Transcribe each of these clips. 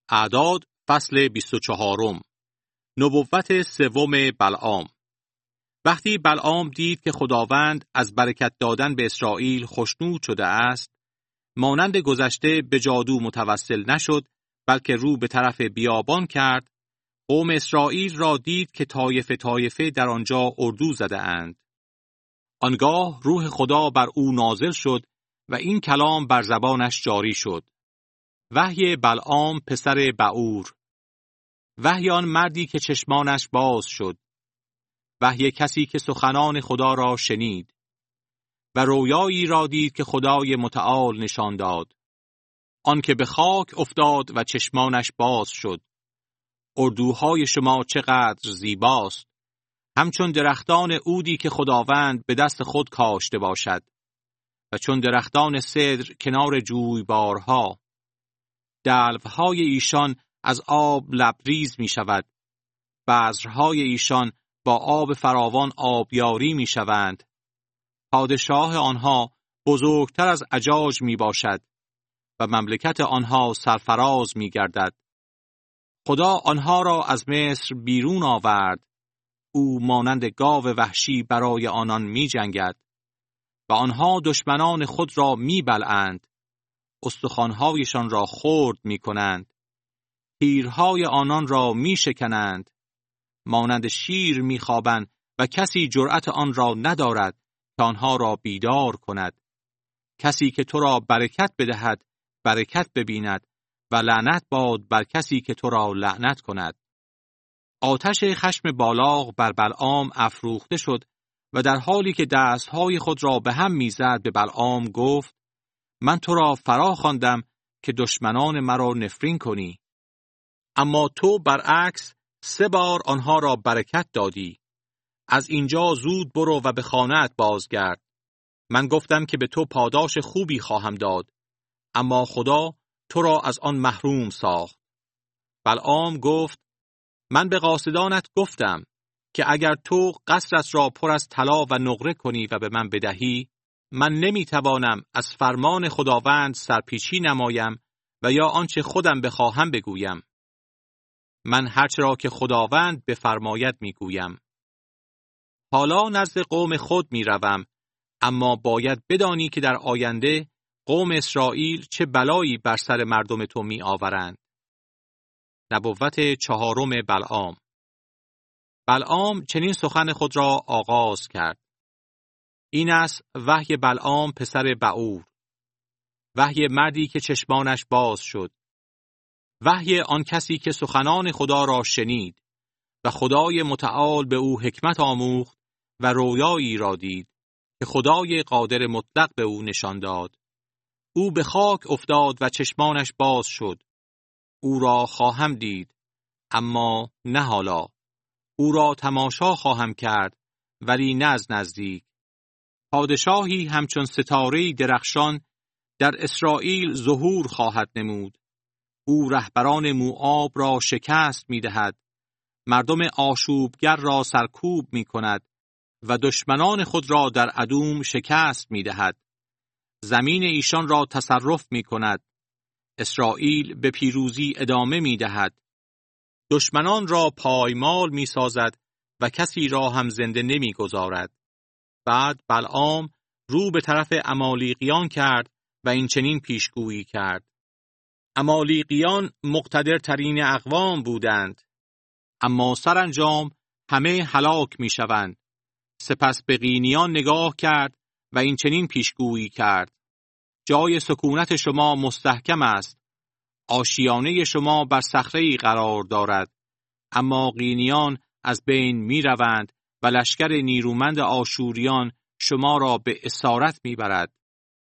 اعداد فصل 24. نبوت سوم بلعام. وقتی بلعام دید که خداوند از برکت دادن به اسرائیل خوشنود شده است، مانند گذشته به جادو متوسل نشد، بلکه رو به طرف بیابان کرد. قوم اسرائیل را دید که طایفه در آنجا اردو زده اند. آنگاه روح خدا بر او نازل شد و این کلام بر زبانش جاری شد. وحی بلعام پسر بعور. وحی آن مردی که چشمانش باز شد. وحی کسی که سخنان خدا را شنید و رویایی را دید که خدای متعال نشان داد. آن که به خاک افتاد و چشمانش باز شد. اردوهای شما چقدر زیباست، همچون درختان عودی که خداوند به دست خود کاشته باشد و چون درختان سدر کنار جویبارها. دلوهای ایشان از آب لبریز می شود. بذرهای ایشان با آب فراوان آبیاری می شوند. پادشاه آنها بزرگتر از اجاج می باشد و مملکت آنها سرفراز می گردد. خدا آنها را از مصر بیرون آورد. او مانند گاو وحشی برای آنان می جنگد و آنها دشمنان خود را می بلعند. استخوان‌هایشان را خرد می کنند. تیرهای آنان را می شکنند. مانند شیر می خوابند و کسی جرأت آن را ندارد که آنها را بیدار کند. کسی که تو را برکت بدهد برکت ببیند و لعنت باد بر کسی که تو را لعنت کند. آتش خشم بالاق بر بلعام افروخته شد و در حالی که دستهای خود را به هم میزد به بلعام گفت: من تو را فرا خواندم که دشمنان مرا نفرین کنی، اما تو برعکس 3 بار آنها را برکت دادی. از اینجا زود برو و به خانه‌ات بازگرد. من گفتم که به تو پاداش خوبی خواهم داد، اما خدا تو را از آن محروم ساخت. بلعام گفت: من به قاصدانت گفتم که اگر تو قصرت را پر از طلا و نقره کنی و به من بدهی، من نمیتوانم از فرمان خداوند سرپیچی نمایم و یا آنچه خودم بخواهم بگویم. من هرچه را که خداوند بفرماید میگویم. حالا نزد قوم خود میروم، اما باید بدانی که در آینده قوم اسرائیل چه بلایی بر سر مردم تو می آورند. نبوت 4 بلعام. بلعام چنین سخن خود را آغاز کرد: این است وحی بلعام پسر بعور. وحی مردی که چشمانش باز شد. وحی آن کسی که سخنان خدا را شنید و خدای متعال به او حکمت آموخت و رویایی را دید که خدای قادر مطلق به او نشان داد. او به خاک افتاد و چشمانش باز شد. او را خواهم دید، اما نه حالا. او را تماشا خواهم کرد، ولی نه از نزدیک. پادشاهی همچون ستاره‌ای درخشان در اسرائیل ظهور خواهد نمود. او رهبران موآب را شکست می دهد. مردم آشوبگر را سرکوب می کند و دشمنان خود را در ادوم شکست می دهد. زمین ایشان را تصرف می کند. اسرائیل به پیروزی ادامه می دهد. دشمنان را پایمال می سازد و کسی را هم زنده نمی گذارد. بعد بلعام رو به طرف عمالیقیان کرد و این چنین پیشگویی کرد: عمالیقیان مقتدرترین اقوام بودند، اما سرانجام همه هلاک می شوند. سپس به قینیان نگاه کرد و این چنین پیشگویی کرد: جای سکونت شما مستحکم است. آشیانه شما بر صخره‌ای قرار دارد، اما قینیان از بین می روند و لشکر نیرومند آشوریان شما را به اسارت می برد.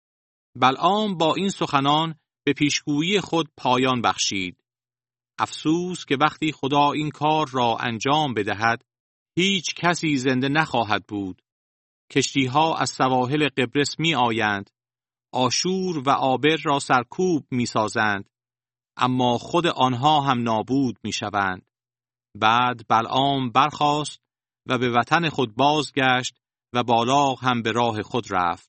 بلعام با این سخنان به پیشگویی خود پایان بخشید. افسوس که وقتی خدا این کار را انجام بدهد، هیچ کسی زنده نخواهد بود. کشتی‌ها از سواحل قبرس می آیند. آشور و آبر را سرکوب می سازند، اما خود آنها هم نابود می شوند. بعد بلعام برخاست و به وطن خود بازگشت و بالاق هم به راه خود رفت.